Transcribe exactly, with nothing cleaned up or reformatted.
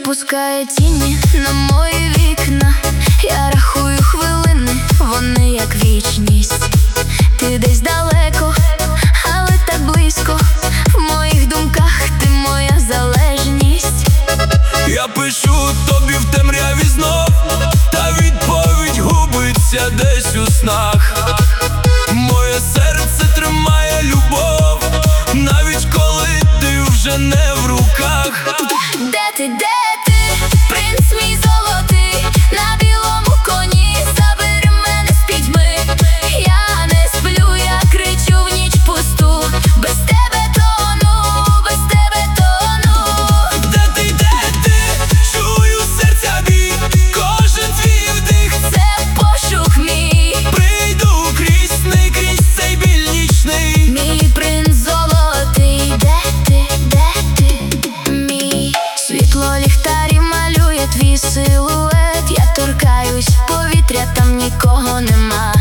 пускає тіні на мої вікна. Я рахую хвилини, вони як вічність. Ти десь далеко, але так близько. В моїх думках ти моя залежність. Я пишу тобі в темряві знов, та відповідь губиться десь у снах. Моє серце тримає любов, навіть коли ти вже не в руках. Де ти, де ти, принц мій золотий, на білому коні, забери мене з пітьми. Я не сплю, я кричу в ніч пусту, без тебе тону, без тебе тону. Де ти, де ти, чую серця бій, кожен твій вдих — це пошук мій. Прийду крізь сни, крізь цей біль нічний. Мій принц золотий, де ти, де ти, мій. Світло ліхтарів малює твій силует. Я торкаюсь повітря, там нікого нема.